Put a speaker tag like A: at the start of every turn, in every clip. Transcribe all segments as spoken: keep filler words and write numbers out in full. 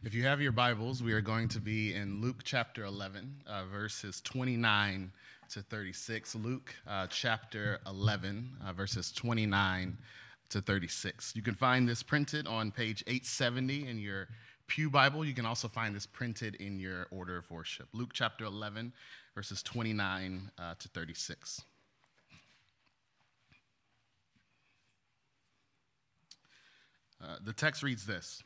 A: If you have your Bibles, we are going to be in Luke chapter eleven, uh, verses twenty-nine to thirty-six. Luke uh, chapter eleven, uh, verses twenty-nine to thirty-six. You can find this printed on page eight seventy in your Pew Bible. You can also find this printed in your order of worship. Luke chapter eleven, verses twenty-nine uh, to thirty-six. Uh, the text reads this.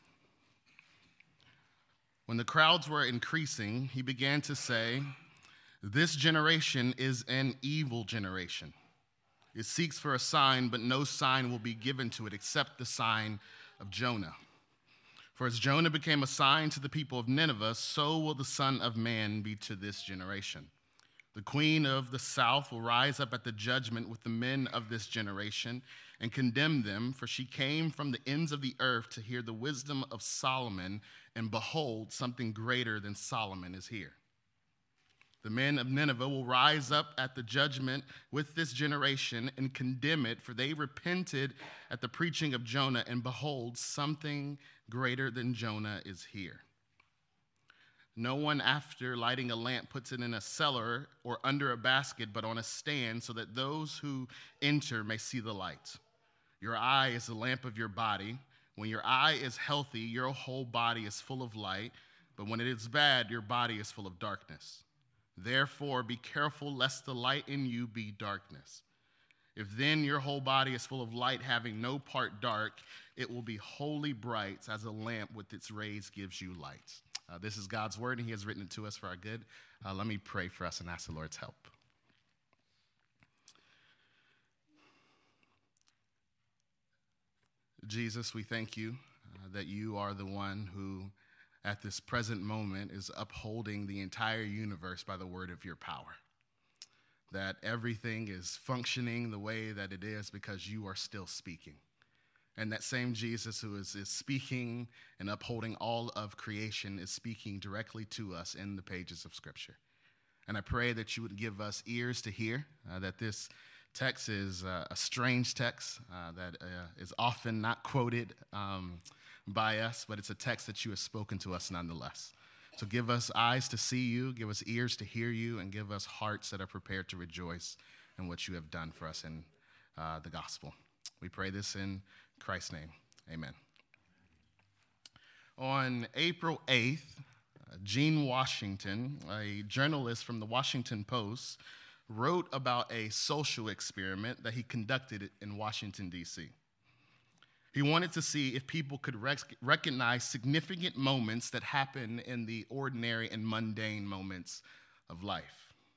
A: When the crowds were increasing, he began to say, "This generation is an evil generation. It seeks for a sign, but no sign will be given to it except the sign of Jonah. For as Jonah became a sign to the people of Nineveh, so will the Son of Man be to this generation. The queen of the south will rise up at the judgment with the men of this generation and condemn them, for she came from the ends of the earth to hear the wisdom of Solomon, and behold, something greater than Solomon is here. The men of Nineveh will rise up at the judgment with this generation and condemn it, for they repented at the preaching of Jonah, and behold, something greater than Jonah is here. No one, after lighting a lamp, puts it in a cellar or under a basket, but on a stand, so that those who enter may see the light. Your eye is the lamp of your body. When your eye is healthy, your whole body is full of light, but when it is bad, your body is full of darkness. Therefore, be careful lest the light in you be darkness. If then your whole body is full of light, having no part dark, it will be wholly bright, as a lamp with its rays gives you light." Uh, this is God's word, and he has written it to us for our good. Uh, let me pray for us and ask the Lord's help. Jesus, we thank you uh, that you are the one who, at this present moment, is upholding the entire universe by the word of your power. That everything is functioning the way that it is because you are still speaking. And that same Jesus who is, is speaking and upholding all of creation is speaking directly to us in the pages of Scripture. And I pray that you would give us ears to hear, uh, that this text is uh, a strange text uh, that uh, is often not quoted um, by us, but it's a text that you have spoken to us nonetheless. So give us eyes to see you, give us ears to hear you, and give us hearts that are prepared to rejoice in what you have done for us in uh, the gospel. We pray this in Christ's name, amen. On April eighth, uh, Gene Washington, a journalist from the Washington Post, wrote about a social experiment that he conducted in Washington, D C He wanted to see if people could rec- recognize significant moments that happen in the ordinary and mundane moments of life.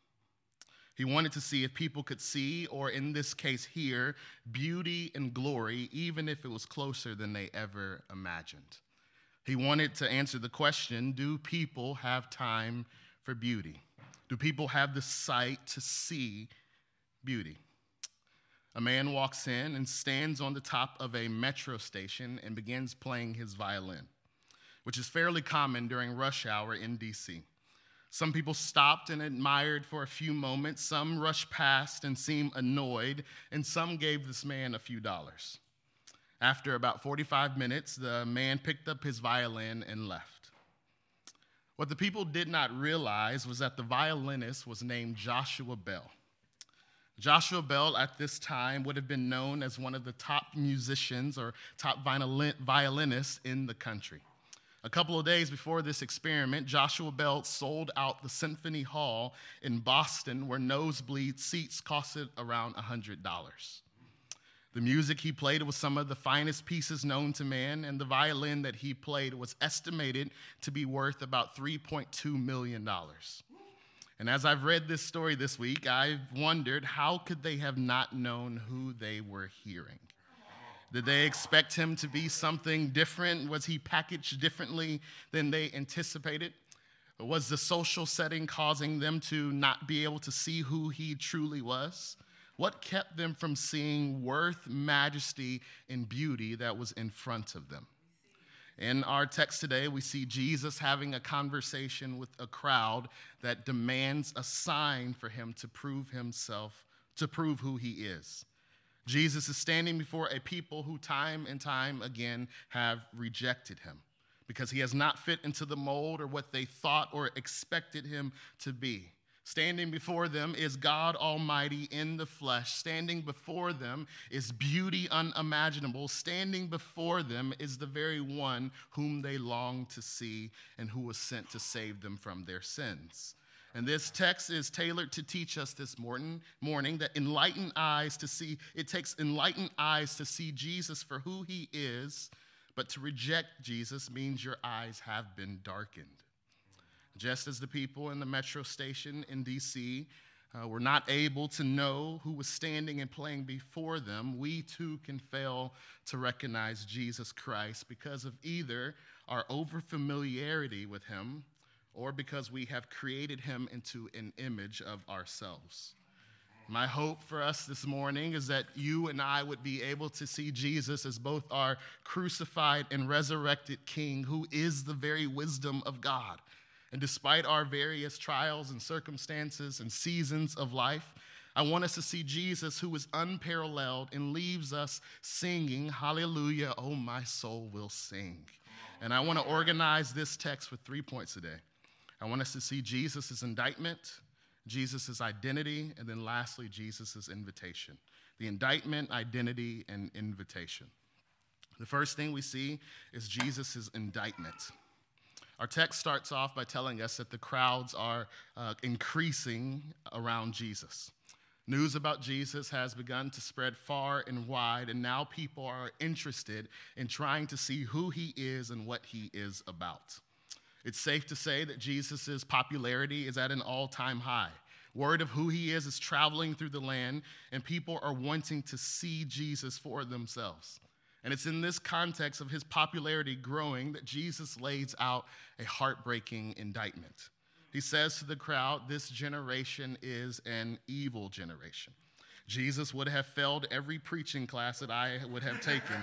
A: He wanted to see if people could see, or in this case hear, beauty and glory, even if it was closer than they ever imagined. He wanted to answer the question, do people have time for beauty? Do people have the sight to see beauty? A man walks in and stands on the top of a metro station and begins playing his violin, which is fairly common during rush hour in D C Some people stopped and admired for a few moments, some rushed past and seemed annoyed, and some gave this man a few dollars. After about forty-five minutes, the man picked up his violin and left. What the people did not realize was that the violinist was named Joshua Bell. Joshua Bell at this time would have been known as one of the top musicians or top violin- violinists in the country. A couple of days before this experiment, Joshua Bell sold out the Symphony Hall in Boston, where nosebleed seats costed around one hundred dollars. The music he played was some of the finest pieces known to man, and the violin that he played was estimated to be worth about three point two million dollars. And as I've read this story this week, I've wondered, how could they have not known who they were hearing? Did they expect him to be something different? Was he packaged differently than they anticipated? Was the social setting causing them to not be able to see who he truly was? What kept them from seeing worth, majesty, and beauty that was in front of them? In our text today, we see Jesus having a conversation with a crowd that demands a sign for him to prove himself, to prove who he is. Jesus is standing before a people who time and time again have rejected him. because he has not fit into the mold or what they thought or expected him to be. Standing before them is God Almighty in the flesh. Standing before them is beauty unimaginable. Standing before them is the very one whom they long to see and who was sent to save them from their sins. And this text is tailored to teach us this morning, morning that enlightened eyes to see, it takes enlightened eyes to see Jesus for who he is, but to reject Jesus means your eyes have been darkened. Just as the people in the metro station in D C uh, were not able to know who was standing and playing before them, we too can fail to recognize Jesus Christ because of either our overfamiliarity with him or because we have created him into an image of ourselves. My hope for us this morning is that you and I would be able to see Jesus as both our crucified and resurrected King, who is the very wisdom of God. And despite our various trials and circumstances and seasons of life, I want us to see Jesus, who is unparalleled and leaves us singing, hallelujah, oh, my soul will sing. And I want to organize this text with three points today. I want us to see Jesus' indictment, Jesus' identity, and then lastly, Jesus' invitation. The indictment, identity, and invitation. The first thing we see is Jesus' indictment. Our text starts off by telling us that the crowds are uh, increasing around Jesus. News about Jesus has begun to spread far and wide, and now people are interested in trying to see who he is and what he is about. It's safe to say that Jesus' popularity is at an all-time high. Word of who he is is traveling through the land, and people are wanting to see Jesus for themselves. And it's in this context of his popularity growing that Jesus lays out a heartbreaking indictment. He says to the crowd, this generation is an evil generation. Jesus would have failed every preaching class that I would have taken.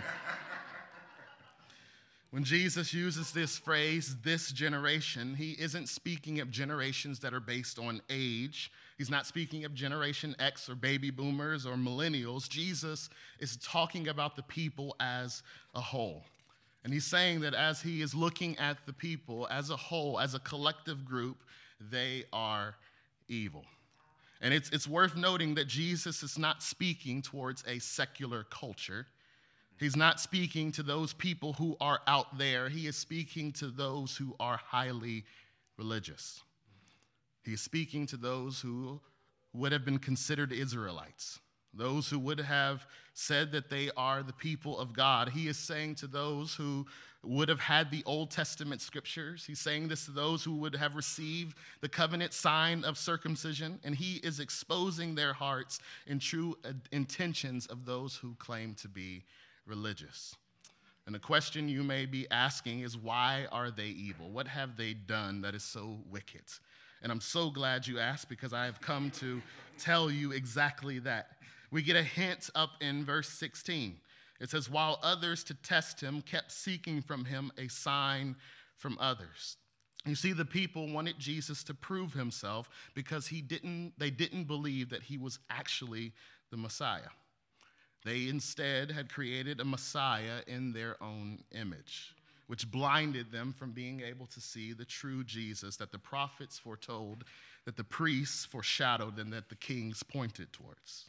A: When Jesus uses this phrase, this generation, he isn't speaking of generations that are based on age. He's not speaking of Generation X or baby boomers or millennials. Jesus is talking about the people as a whole. And he's saying that as he is looking at the people as a whole, as a collective group, they are evil. And it's, it's worth noting that Jesus is not speaking towards a secular culture. He's not speaking to those people who are out there. He is speaking to those who are highly religious. He is speaking to those who would have been considered Israelites, those who would have said that they are the people of God. He is saying to those who would have had the Old Testament scriptures. He's saying this to those who would have received the covenant sign of circumcision, and he is exposing their hearts and true intentions of those who claim to be religious. And the question you may be asking is, why are they evil? What have they done that is so wicked? And I'm so glad you asked, because I have come to tell you exactly that. We get a hint up in verse sixteen. It says, while others to test him kept seeking from him a sign from others. You see, the people wanted Jesus to prove himself because he didn't, they didn't believe that he was actually the Messiah. They instead had created a Messiah in their own image, which blinded them from being able to see the true Jesus that the prophets foretold, that the priests foreshadowed, and that the kings pointed towards.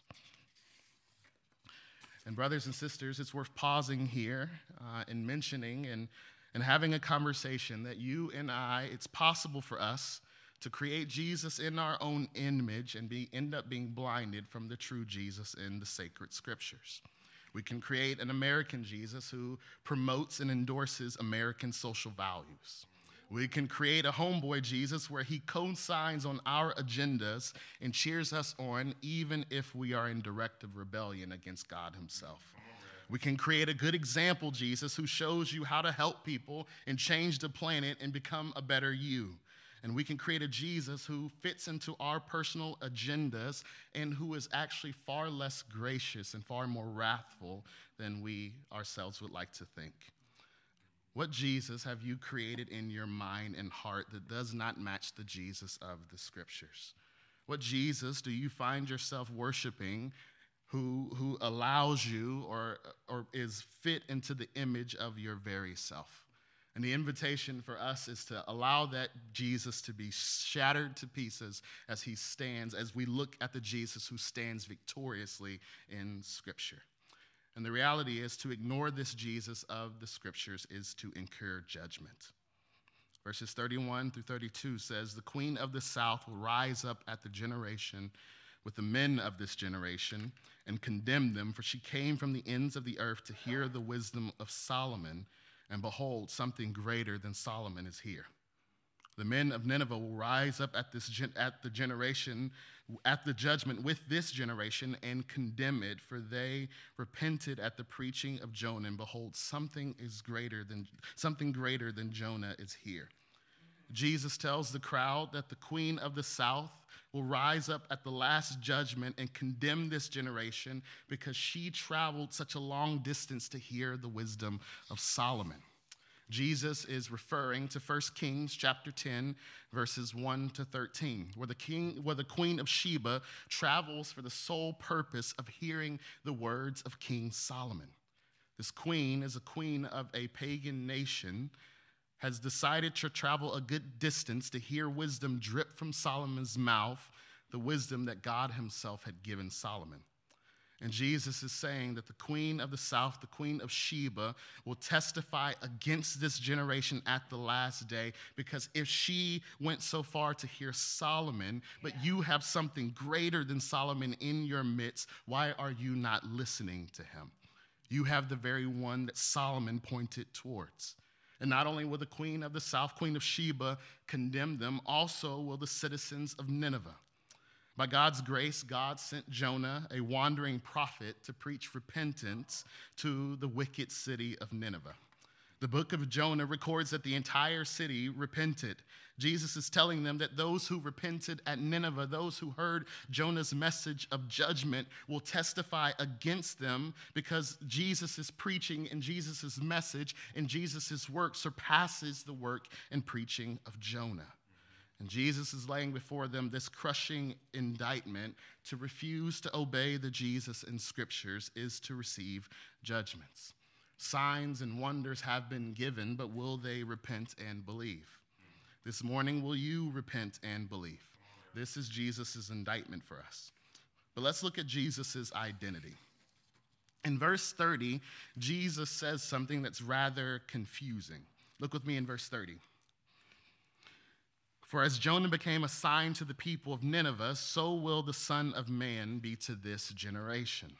A: And brothers and sisters, it's worth pausing here uh, and mentioning and, and having a conversation that you and I, it's possible for us to create Jesus in our own image and be, end up being blinded from the true Jesus in the sacred scriptures. We can create an American Jesus who promotes and endorses American social values. We can create a homeboy Jesus where he co-signs on our agendas and cheers us on even if we are in direct rebellion against God himself. We can create a good example Jesus who shows you how to help people and change the planet and become a better you. And we can create a Jesus who fits into our personal agendas and who is actually far less gracious and far more wrathful than we ourselves would like to think. What Jesus have you created in your mind and heart that does not match the Jesus of the scriptures? What Jesus do you find yourself worshiping who, who allows you or, or is fit into the image of your very self? And the invitation for us is to allow that Jesus to be shattered to pieces as he stands, as we look at the Jesus who stands victoriously in Scripture. And the reality is, to ignore this Jesus of the Scriptures is to incur judgment. Verses thirty-one through thirty-two says, "The queen of the south will rise up at the generation with the men of this generation and condemn them, for she came from the ends of the earth to hear the wisdom of Solomon. And behold, something greater than Solomon is here. The men of Nineveh will rise up at this gen- at the generation, at the judgment with this generation and condemn it, for they repented at the preaching of Jonah. And behold, something is greater than something greater than Jonah is here." Jesus tells the crowd that the queen of the south will rise up at the last judgment and condemn this generation because she traveled such a long distance to hear the wisdom of Solomon. Jesus is referring to First Kings chapter ten, verses one to thirteen, where the king, where the queen of Sheba travels for the sole purpose of hearing the words of King Solomon. This queen is a queen of a pagan nation, has decided to travel a good distance to hear wisdom drip from Solomon's mouth, the wisdom that God himself had given Solomon. And Jesus is saying that the queen of the south, the queen of Sheba, will testify against this generation at the last day, because if she went so far to hear Solomon, but you have something greater than Solomon in your midst, why are you not listening to him? You have the very one that Solomon pointed towards. And not only will the queen of the south, queen of Sheba, condemn them, also will the citizens of Nineveh. By God's grace, God sent Jonah, a wandering prophet, to preach repentance to the wicked city of Nineveh. The book of Jonah records that the entire city repented. Jesus is telling them that those who repented at Nineveh, those who heard Jonah's message of judgment, will testify against them, because Jesus' preaching and Jesus' message and Jesus' work surpasses the work and preaching of Jonah. And Jesus is laying before them this crushing indictment: to refuse to obey the Jesus in Scriptures is to receive judgments. Signs and wonders have been given, but will they repent and believe? This morning, will you repent and believe? This is Jesus' indictment for us. But let's look at Jesus' identity. In verse thirty, Jesus says something that's rather confusing. Look with me in verse thirty. "For as Jonah became a sign to the people of Nineveh, so will the Son of Man be to this generation."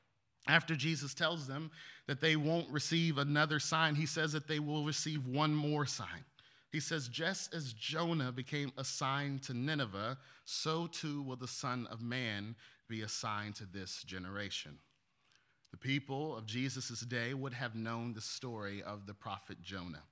A: After Jesus tells them that they won't receive another sign, he says that they will receive one more sign. He says, just as Jonah became a sign to Nineveh, so too will the Son of Man be a sign to this generation. The people of Jesus' day would have known the story of the prophet Jonah.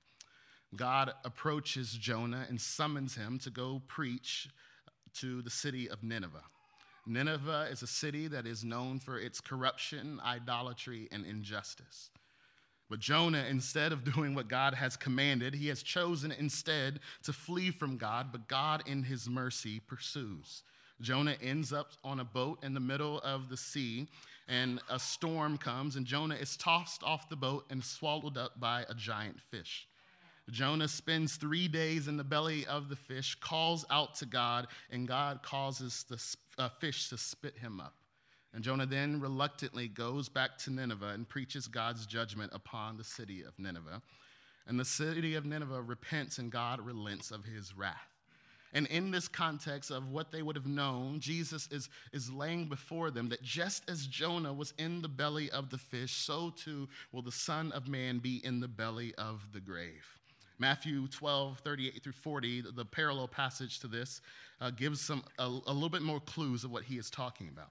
A: God approaches Jonah and summons him to go preach to the city of Nineveh. Nineveh is a city that is known for its corruption, idolatry, and injustice. But Jonah, instead of doing what God has commanded, he has chosen instead to flee from God, but God in his mercy pursues. Jonah ends up on a boat in the middle of the sea, and a storm comes, and Jonah is tossed off the boat and swallowed up by a giant fish. Jonah spends three days in the belly of the fish, calls out to God, and God causes the uh, fish to spit him up. And Jonah then reluctantly goes back to Nineveh and preaches God's judgment upon the city of Nineveh. And the city of Nineveh repents, and God relents of his wrath. And in this context of what they would have known, Jesus is, is laying before them that just as Jonah was in the belly of the fish, so too will the Son of Man be in the belly of the grave. Matthew twelve, thirty-eight through forty, the parallel passage to this, uh, gives some a, a little bit more clues of what he is talking about.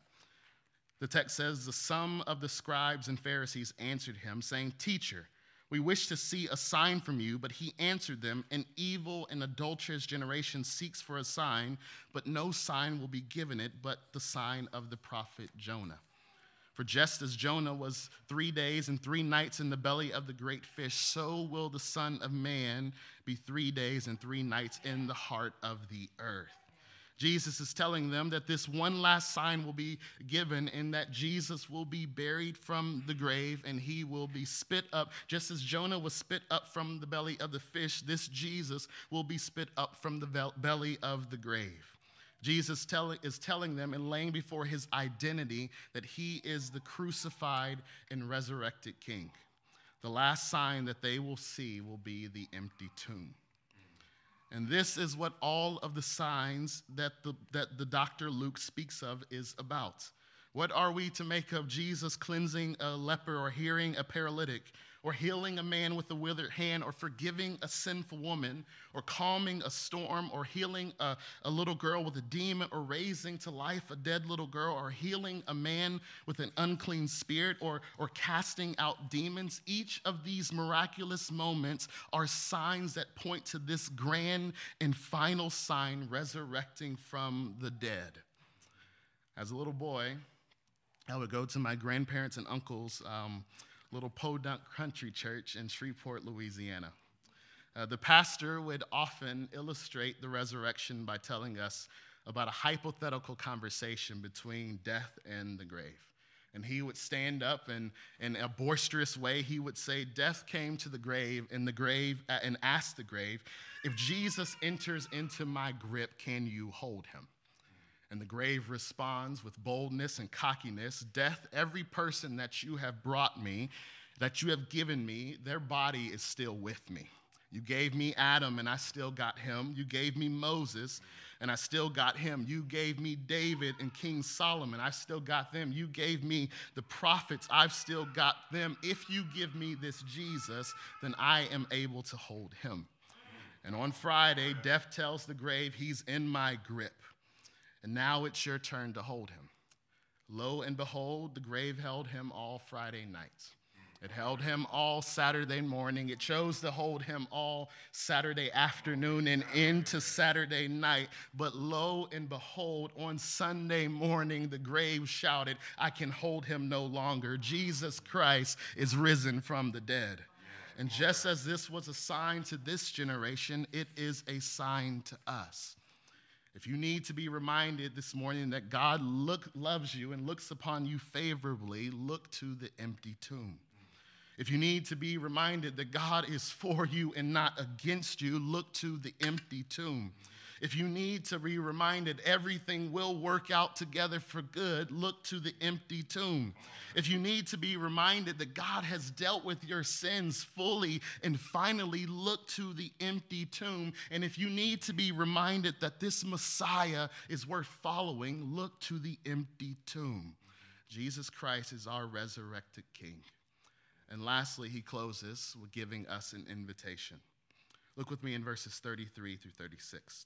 A: The text says, "The sum of the scribes and Pharisees answered him, saying, 'Teacher, we wish to see a sign from you.' But he answered them, 'An evil and adulterous generation seeks for a sign, but no sign will be given it but the sign of the prophet Jonah. For just as Jonah was three days and three nights in the belly of the great fish, so will the Son of Man be three days and three nights in the heart of the earth.'" Jesus is telling them that this one last sign will be given, and that Jesus will be buried from the grave and he will be spit up. Just as Jonah was spit up from the belly of the fish, this Jesus will be spit up from the belly of the grave. Jesus tell, is telling them and laying before his identity that he is the crucified and resurrected king. The last sign that they will see will be the empty tomb. And this is what all of the signs that the, that the Doctor Luke speaks of is about. What are we to make of Jesus cleansing a leper, or healing a paralytic, or healing a man with a withered hand, or forgiving a sinful woman, or calming a storm, or healing a, a little girl with a demon, or raising to life a dead little girl, or healing a man with an unclean spirit, or, or casting out demons? Each of these miraculous moments are signs that point to this grand and final sign, resurrecting from the dead. As a little boy, I would go to my grandparents' and uncles' um, little podunk country church in Shreveport, Louisiana. Uh, the pastor would often illustrate the resurrection by telling us about a hypothetical conversation between death and the grave. And he would stand up and in a boisterous way, he would say, death came to the grave and the grave uh, and asked the grave, if Jesus enters into my grip, can you hold him? And the grave responds with boldness and cockiness, death, every person that you have brought me, that you have given me, their body is still with me. You gave me Adam, and I still got him. You gave me Moses, and I still got him. You gave me David and King Solomon. I still got them. You gave me the prophets. I've still got them. If you give me this Jesus, then I am able to hold him. And on Friday, death tells the grave, he's in my grip. And now it's your turn to hold him. Lo and behold, the grave held him all Friday night. It held him all Saturday morning. It chose to hold him all Saturday afternoon and into Saturday night. But lo and behold, on Sunday morning, the grave shouted, I can hold him no longer. Jesus Christ is risen from the dead. And just as this was a sign to this generation, it is a sign to us. If you need to be reminded this morning that God look, loves you and looks upon you favorably, look to the empty tomb. If you need to be reminded that God is for you and not against you, look to the empty tomb. If you need to be reminded everything will work out together for good, look to the empty tomb. If you need to be reminded that God has dealt with your sins fully and finally, look to the empty tomb. And if you need to be reminded that this Messiah is worth following, look to the empty tomb. Jesus Christ is our resurrected King. And lastly, he closes with giving us an invitation. Look with me in verses thirty-three through thirty-six.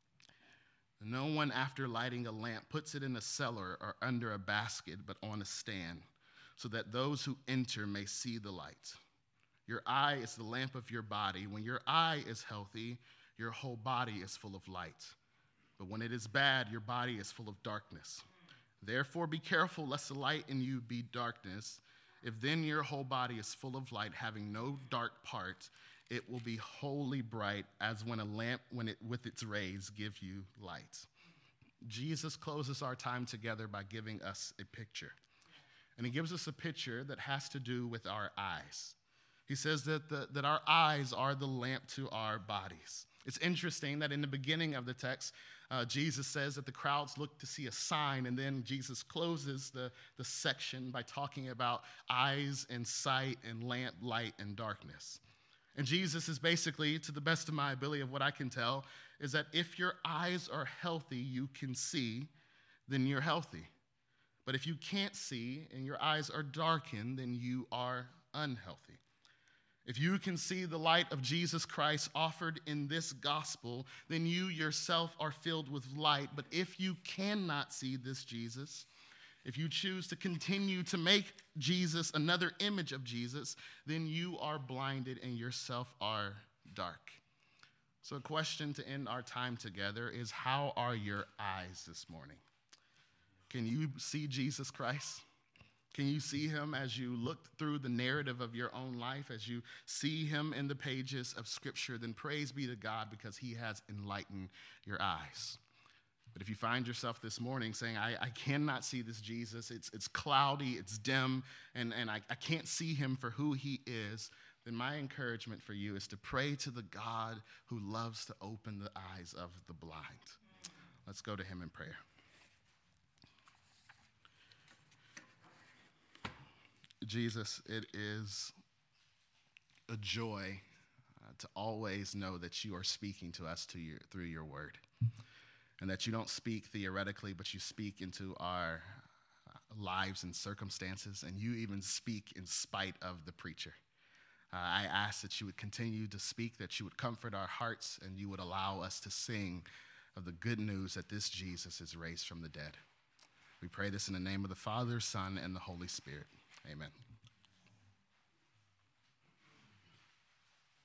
A: No one, after lighting a lamp, puts it in a cellar or under a basket, but on a stand, so that those who enter may see the light. Your eye is the lamp of your body. When your eye is healthy, your whole body is full of light. But when it is bad, your body is full of darkness. Therefore, be careful lest the light in you be darkness. If then your whole body is full of light, having no dark part, it will be wholly bright, as when a lamp, when it with its rays, give you light. Jesus closes our time together by giving us a picture. And he gives us a picture that has to do with our eyes. He says that, the, that our eyes are the lamp to our bodies. It's interesting that in the beginning of the text, uh, Jesus says that the crowds look to see a sign, and then Jesus closes the, the section by talking about eyes and sight and lamp, light, and darkness. And Jesus is basically, to the best of my ability of what I can tell, is that if your eyes are healthy, you can see, then you're healthy. But if you can't see and your eyes are darkened, then you are unhealthy. If you can see the light of Jesus Christ offered in this gospel, then you yourself are filled with light. But if you cannot see this Jesus, if you choose to continue to make Jesus another image of Jesus, then you are blinded and yourself are dark. So a question to end our time together is, how are your eyes this morning? Can you see Jesus Christ? Can you see him as you look through the narrative of your own life, as you see him in the pages of Scripture? Then praise be to God, because he has enlightened your eyes. But if you find yourself this morning saying, I, I cannot see this Jesus, it's, it's cloudy, it's dim, and, and I, I can't see him for who he is, then my encouragement for you is to pray to the God who loves to open the eyes of the blind. Let's go to him in prayer. Jesus, it is a joy uh, to always know that you are speaking to us to your, through your word, and that you don't speak theoretically, but you speak into our lives and circumstances, and you even speak in spite of the preacher. Uh, I ask that you would continue to speak, that you would comfort our hearts, and you would allow us to sing of the good news that this Jesus is raised from the dead. We pray this in the name of the Father, Son, and the Holy Spirit. Amen.